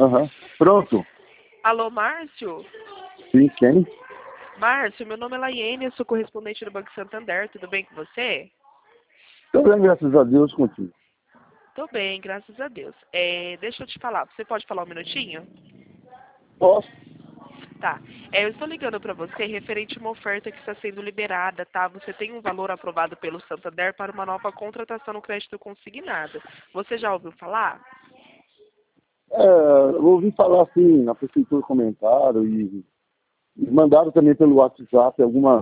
Aham. Pronto. Alô, Márcio? Sim, quem? Márcio, meu nome é Laiene, eu sou correspondente do Banco Santander, tudo bem com você? Tô bem, graças a Deus, contigo. Tô bem, graças a Deus. Deixa eu te falar, você pode falar um minutinho? Posso? Tá. Eu estou ligando para você referente a uma oferta que está sendo liberada, tá? Você tem um valor aprovado pelo Santander para uma nova contratação no crédito consignado. Você já ouviu falar? Eu ouvi falar assim, na prefeitura comentaram e mandaram também pelo WhatsApp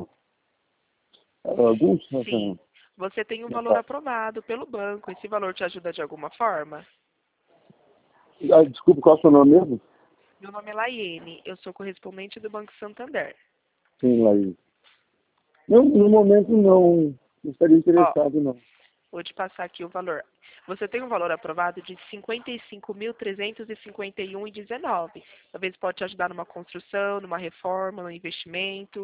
alguns. Sim. Você tem um valor Mensagens. aprovado pelo banco. Esse valor te ajuda de alguma forma? Desculpa, qual é o seu nome mesmo? Meu nome é Laiene, eu sou correspondente do Banco Santander. Sim, Laís. Não, no momento não estaria Ó, interessado, não. vou te passar aqui o valor. Você tem um valor aprovado de R$ 55.351,19. Talvez pode te ajudar numa construção, numa reforma, num investimento,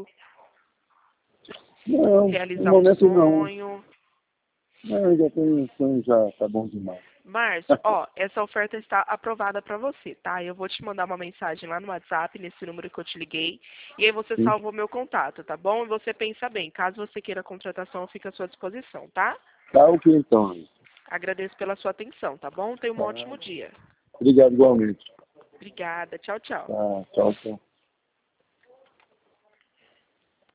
Não, no realizar um momento não. sonho. Não, já tenho sonho, já tá bom demais. Márcio, ó, essa oferta está aprovada para você, tá? Eu vou te mandar uma mensagem lá no WhatsApp, nesse número que eu te liguei, e aí você Sim. salva o meu contato, tá bom? E você pensa bem, caso você queira a contratação, eu fico à sua disposição, tá? Tá ok, então. Agradeço pela sua atenção, tá bom? Tenha um Tá. ótimo dia. Obrigado igualmente. Obrigada. Tchau, tchau. Tá, tchau, tchau.